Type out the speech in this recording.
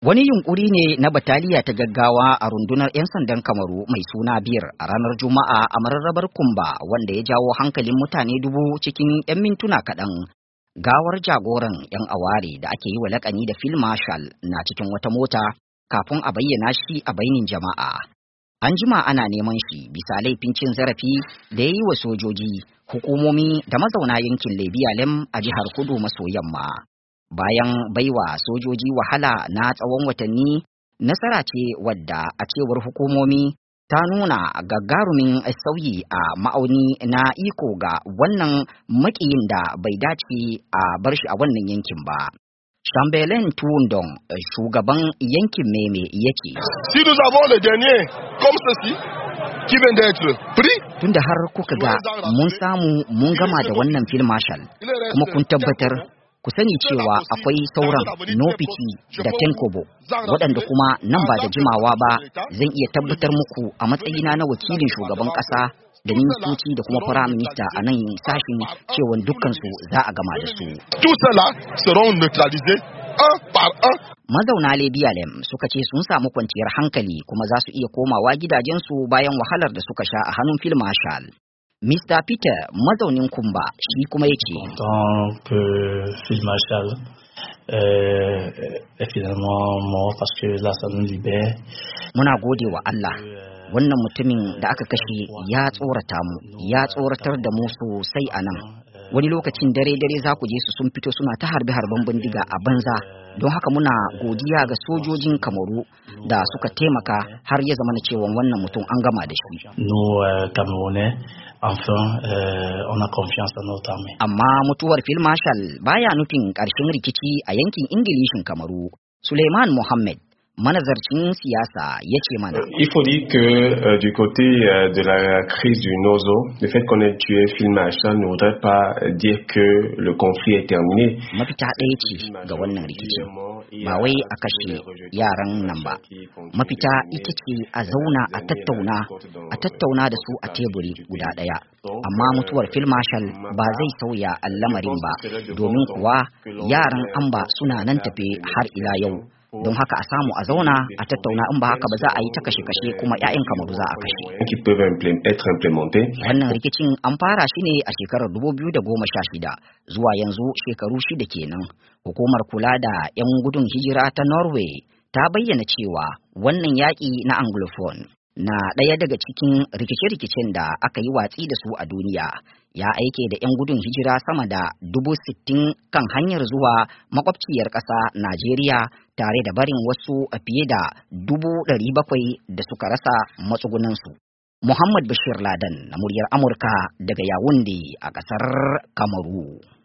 Wani yunkuri ne na bataliya ta gaggawa a rundunar 'yan sandan Kamaru mai suna Bir a ranar Juma'a a mararrabar Kumba wanda ya jawo hankalin mutane 1000 cikin 'yan mintuna kaɗan. Gawar jagoran 'yan aware da ake yi wa laƙani da Field Marshal na cikin wata mota kafin a bayyana shi a bainin jama'a. An jima ana neman shi bisa laifin cin zarafi da ya yi wa sojoji, hukumomi da mazauna yankin Lebialem a jihar Kudu maso yamma. Bayan baiwa sojoji wahala na tsawon watanni, nasara ce wadda a cewar hukumomi ta nuna gagarumin sauyi a ma'auni na iko ga wannan makiyin da bai dace a bar shi a wannan yankin ba. Chambelin Tuundong, shugaban yankin Meme ya ce, Si nous avons le dernier comme ceci, qui vient d'être pris, tunda har kuka ga mun gama da wannan Field Marshal, kuma kun tabbatar ku sani cewa akwai sauran Nofiti da Tenkobo, waɗanda kuma nan ba da jimawa ba zan iya tabbatar muku a matsayina na wakilin shugaban ƙasa da ministoci da kuma firayim minista a nan sashin cewa dukkansu za a gama da su. Mazauna Lebialem suka ce sun samu kwanciyar hankali kuma za su iya komawa gidajensu bayan wahalar da suka sha a hannun Field Marshal. Mr. Peter mazaunin Kumba shi kuma ya ce, Field Marshal est finalement mort parce que là ça nous libère. Muna gode wa Allah, wannan mutumin da aka kashe ya tsorata mu, ya tsoratar da mu sosai a nan. Wani lokacin dare za ku je su sun fito suna ta harbe-harben bindiga a banza, don haka muna godiya ga sojojin Kamaru da suka taimaka har ya zama na cewa wannan mutum an gama da shi. On a confiance en notre armée. Amma mutuwar Field Marshal baya nufin ƙarshen rikici a yankin Ingilishin Kamaru. Suleiman Mohammed, manazarcin siyasa, ya ce mana. Il faut dire que du côté de la crise du Nozo, le fait qu'on ait tué Field Marshal ne voudrait pas dire que le conflit est terminé. Mafita ɗaya ce ga wannan rikici, ba wai a kashe yaran nan ba. Mafita ita ce a zauna a tattauna da su a teburi guda ɗaya. Amma mutuwar Field Marshal ba zai sauya al'amarin ba, domin kuwa yaran Amba suna nan tafe har ila yau. Don haka a samu a zauna a tattauna, in ba haka ba za a yi ta kashe-kashe kuma 'ya'yan Kamaru za a kashe. Wannan rikicin an fara shi ne a shekarar 2016, zuwa yanzu shekaru 6 kenan. Hukumar kula da 'yan gudun hijira ta Norway ta bayyana cewa wannan yaƙi na Anglophone na ɗaya daga cikin rikice-rikicen da aka yi watsi da su a duniya. Ya aike da 'yan gudun hijira sama da 60,000 kan hanyar zuwa makwabciyar ƙasa Najeriya, tare da barin wasu fiye da 700,000 da suka rasa matsugunansu. Muhammad Bashir Laden na muryar Amurka daga Yawunde a ƙasar Kamaru.